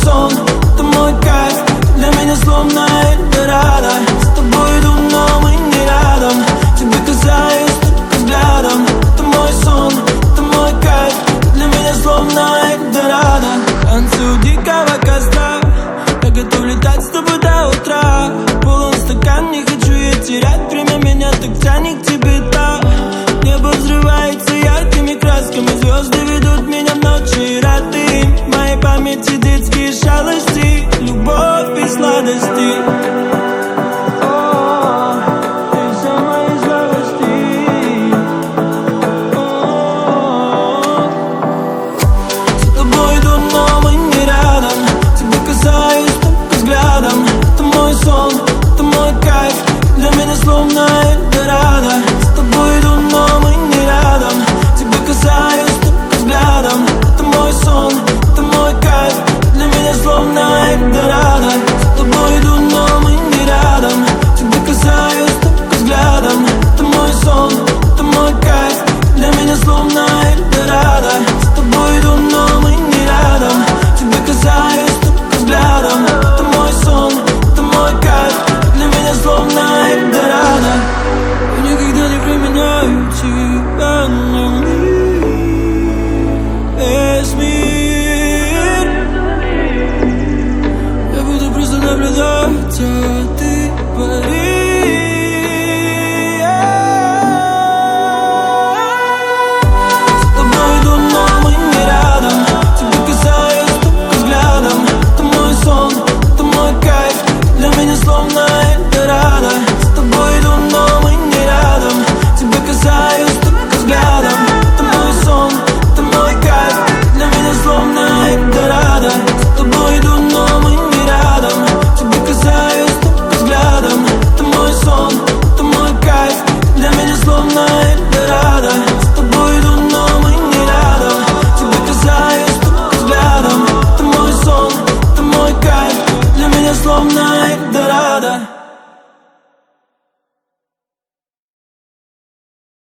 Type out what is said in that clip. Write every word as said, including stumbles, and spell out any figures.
сон, это мой кайф. Для меня словно Эльдорадо. С тобой иду, но мы не рядом. Тебя касаюсь только взглядом. Это мой сон, это мой кайф. Для меня словно Эльдорадо. Танцую у дикого костра. Я готов летать с тобой до утра. Полон стакан, не хочу я терять время. Меня так тянет к тебе так. Небо взрывается яркими красками. Звезды ведут меня в ночи рады. В моей памяти детские шалости, любовь и сладости. О,